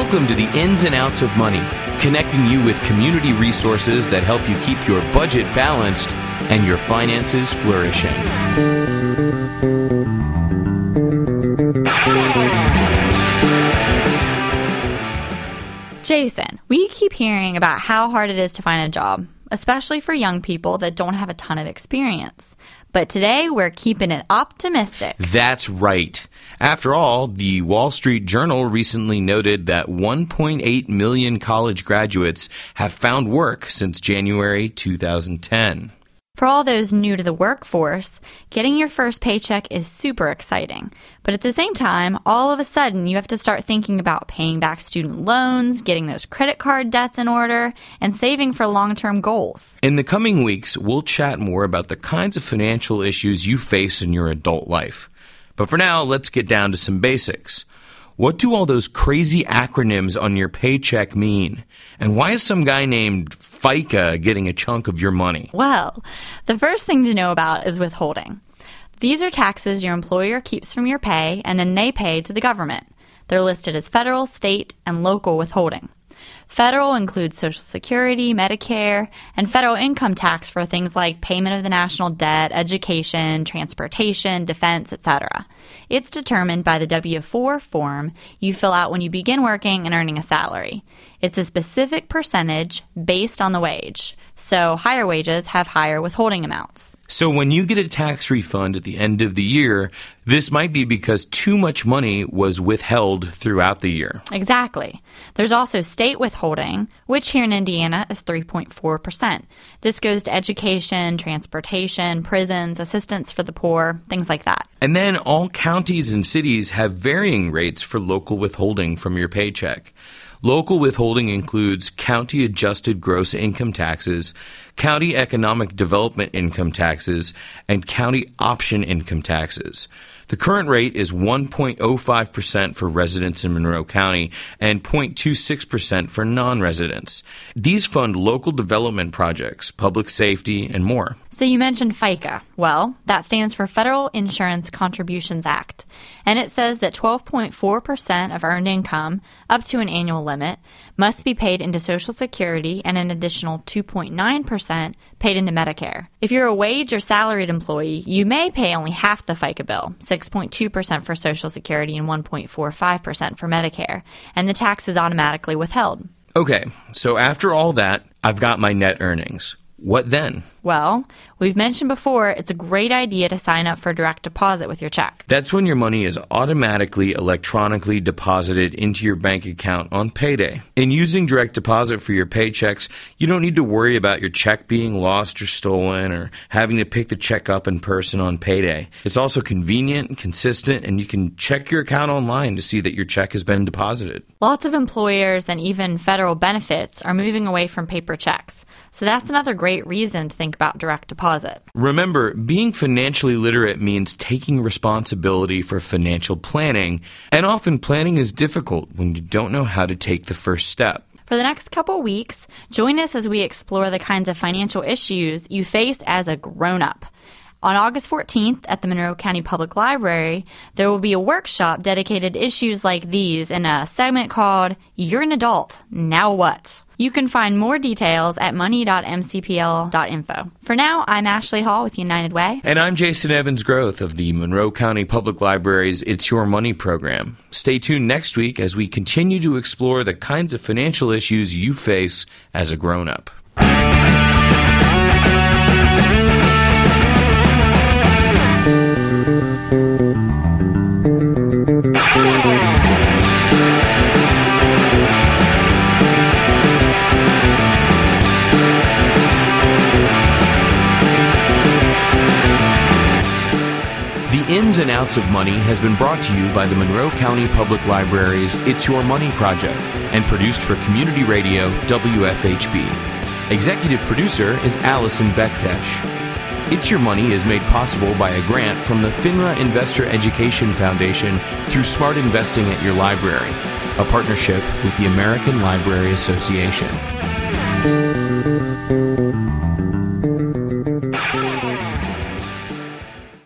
Welcome to the Ins and Outs of Money, connecting you with community resources that help you keep your budget balanced and your finances flourishing. Jason, we keep hearing about how hard it is to find a job, especially for young people that don't have a ton of experience. But today, we're keeping it optimistic. That's right. After all, the Wall Street Journal recently noted that 1.8 million college graduates have found work since January 2010. For all those new to the workforce, getting your first paycheck is super exciting. But at the same time, all of a sudden, you have to start thinking about paying back student loans, getting those credit card debts in order, and saving for long-term goals. In the coming weeks, we'll chat more about the kinds of financial issues you face in your adult life. But for now, let's get down to some basics. What do all those crazy acronyms on your paycheck mean? And why is some guy named FICA getting a chunk of your money? Well, the first thing to know about is withholding. These are taxes your employer keeps from your pay and then they pay to the government. They're listed as federal, state, and local withholding. Federal includes Social Security, Medicare, and federal income tax for things like payment of the national debt, education, transportation, defense, etc. It's determined by the W-4 form you fill out when you begin working and earning a salary. It's a specific percentage based on the wage, so higher wages have higher withholding amounts. So when you get a tax refund at the end of the year, this might be because too much money was withheld throughout the year. Exactly. There's also state withholding, which here in Indiana is 3.4%. This goes to education, transportation, prisons, assistance for the poor, things like that. And then all counties and cities have varying rates for local withholding from your paycheck. Local withholding includes county-adjusted gross income taxes, county economic development income taxes, and county option income taxes. The current rate is 1.05% for residents in Monroe County and 0.26% for non-residents. These fund local development projects, public safety, and more. So you mentioned FICA. Well, that stands for Federal Insurance Contributions Act. And it says that 12.4% of earned income, up to an annual limit, must be paid into Social Security and an additional 2.9% paid into Medicare. If you're a wage or salaried employee, you may pay only half the FICA bill, 6.2% for Social Security and 1.45% for Medicare, and the tax is automatically withheld. Okay, so after all that, I've got my net earnings. What then? Well, we've mentioned before, it's a great idea to sign up for direct deposit with your check. That's when your money is automatically electronically deposited into your bank account on payday. In using direct deposit for your paychecks, you don't need to worry about your check being lost or stolen or having to pick the check up in person on payday. It's also convenient and consistent, and you can check your account online to see that your check has been deposited. Lots of employers and even federal benefits are moving away from paper checks, so that's another great reason to think about direct deposit. Remember, being financially literate means taking responsibility for financial planning, and often planning is difficult when you don't know how to take the first step. For the next couple weeks, join us as we explore the kinds of financial issues you face as a grown-up. On August 14th at the Monroe County Public Library, there will be a workshop dedicated to issues like these in a segment called You're an Adult, Now What? You can find more details at money.mcpl.info. For now, I'm Ashley Hall with United Way. And I'm Jason Evans-Groth of the Monroe County Public Library's It's Your Money program. Stay tuned next week as we continue to explore the kinds of financial issues you face as a grown-up. The Ins and Outs of Money has been brought to you by the Monroe County Public Library's It's Your Money project and produced for Community Radio WFHB. Executive producer is Allison Bektesh. It's Your Money is made possible by a grant from the FINRA Investor Education Foundation through Smart Investing at Your Library, a partnership with the American Library Association.